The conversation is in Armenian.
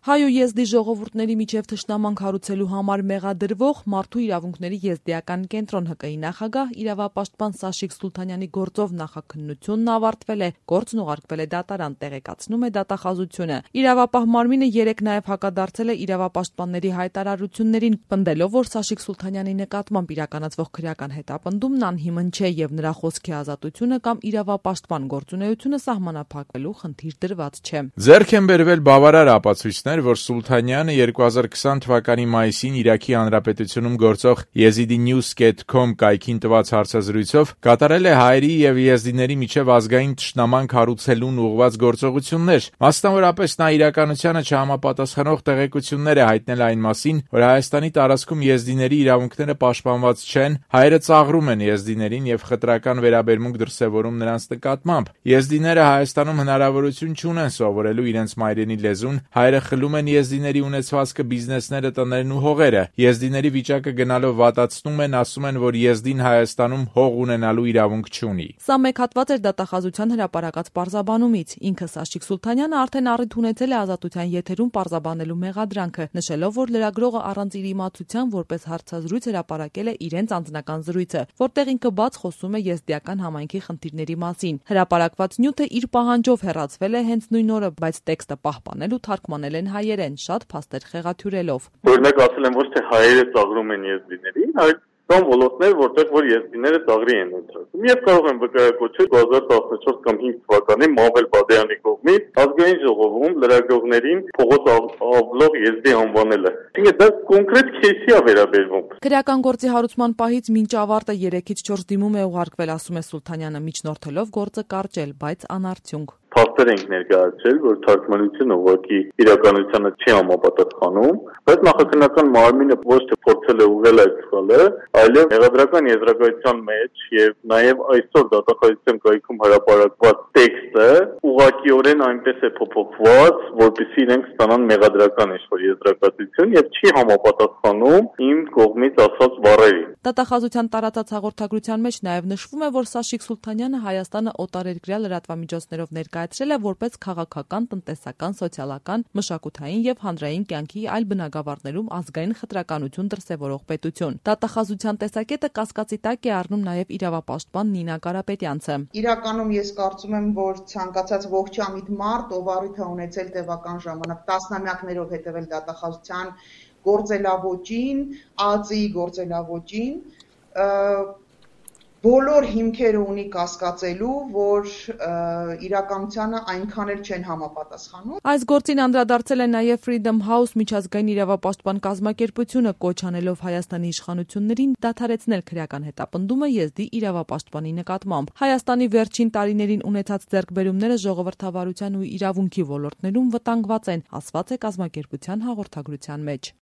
Հայ ու եզդի ժողովուրդների միջև թշնաման կառուցելու համար մեղադրվող մարդու իրավունքների եզդիական կենտրոն ՀԿ-ի նախագահ իրավապաշտպան Սաշիկ Սուլթանյանի գործով նախաքննությունն ավարտվել է, գործն ուղարկվել է դատարան, տեղեկացնում է դատախազությունը։ Իրավապահ մարմինը երեկ նաև հակադարձել է իրավապաշտպանների հայտարարություններին, պնդելով, որ Սաշիկ Սուլթանյանի նկատմամբ իրականացվող քրեական հետապնդումն անհիմն չէ եւ նրա խոսքի ազատությունը կամ իրավապաշտպան գործունեությունը սահմանափակվելու խնդիր դրված չէ։ Ձեռք են բերվել բավարար ապացույցներ, որ Սուլթանյանը 2020 թվականի մայիսին Իրաքի Հանրապետությունում գործող Yazidi-News.com կայքին տված հարցազրույցով կատարել է հայերի եւ եզդիների միջև ազգային թշնաման կառուցելուն ուղղված գործողություններ։ Մասնավորապես նա իրականությանը չհամապատասխանող տեղեկություններ է հայտնել այն մասին, որ Հայաստանի տարածքում եզդիների իրավունքները պաշտպանված չեն, հայերը ծաղրում են եզդիներին եւ խտրական վերաբերմունք դրսեւորում նրանց նկատմամբ։ Եզդիները Հայաստանում հնարավորություն չունեն սովորելու իրենց մայրենի լեզուն, հայերը խլում են եզդիների ունեցվածքը, բիզնեսները, տներն ու հողերը։ Եզդիների վիճակը գնալով վատացնում են, ասում են, որ եզդին Հայաստանում հող ունենալու իրավունք չունի։ Սա մեկ հատված էր դատախազության հրապարակած պարզաբանումից։ Ինքը Սաշիկ Սուլթանյանը արդեն առիթ ունեցել է ազատության եթերում պարզաբանելու մեղադրանքը, նշելով, որ լրագրողը առանց իր իմացության որպես հարցազրույց հրապարակել է իրենց անձնական զրույցը, որտեղ ինքը բաց խոսում է եզդիական համայնքի խնդիրների մասին։ Հրապարակված նյութը իր պահանջով հեռացվել է հենց նույն օրը, բայց տեքստը պահպանել ու թարգմանել են հայերեն, շատ փաստեր խեղաթյուրելով։ Օրինակ ասել են ոչ թե հայերը ծաղրում են եզդիներին, այլ կան ոլորտներ, որտեղ որ եզդիները ծաղրի են ընտրում։ Եվ կարող են վկայակոչել 2014 կամ 5 թվականին Մավել Բադյանի կողմից ազգային ժողովում լրագրողներին փողոց ավլող եզդի անվանելը։ Այսինքն դա կոնկրետ քեյսի է վերաբերվում։ Քրեական գործի հարուցման պահից մինչ ավարտը 3-ից 4 դիմում է ուղարկվել, ասում է Սուլթանյանը, միջնորդելով գործը կարճել, բայց անարդյունք։ Փաստեր ենք ներկայացրել, որ թարգմանությունը ուղղակի իրականությանը չի համապատասխանում, բայց նախաքննական մարմինը ոչ թե փորձել է ուղղել այդ սխալը, այլև մեղադրական եզրակացության մեջ եւ նաեւ այսօր դատախազության կայքում հրապարակված տեքստը ուղղակիորեն այնպես է փոփոխված, որպեսզի իրենք ստանան մեղադրական ինչ-որ եզրակացություն եւ չի համապատասխանում իմ կողմից ասած բառերին։ Դատախազության տարածած հաղորդագրության մեջ նաեւ նշվում է, որ Սաշիկ Սուլթանյանը Հայաստանը օտարերկրյա լրատվամիջոցներով ներկայացրել է որպես քաղաքական, տնտեսական, սոցիալական, մշակութային եւ հանրային կյանքի այլ բնագավառներում ազգային խտրականություն դրսեւորող պետություն։ Դատախազության տեսակետը կասկածի տակ է առնում նաեւ իրավապաշտպան Նինա Կարապետյանցը։ Իրականում ես կարծում եմ, որ ցանկացած ողջամիտ մարդ, ով առիթ է ունեցել տևական ժամանակ տասնամյակներով հետևել դատախազության գործելավոճին, ԱԱԾ-ի գործելավոճին, բոլոր հիմքերը ունի կասկածելու, որ իրականությանը այնքան էլ չեն համապատասխանում։ Այս գործին անդրադարձել է նաև Freedom House միջազգային իրավապաշտպան կազմակերպությունը, կոչ անելով Հայաստանի իշխանություններին դադարեցնել քրեական հետապնդումը եզդի իրավապաշտպանի նկատմամբ։ Հայաստանի վերջին տարիներին ունեցած ձեռքբերումները ժողովրդավարության ու իրավունքի ոլորտներում վտանգված են, ասված է կազմակերպության հաղորդագրության մեջ։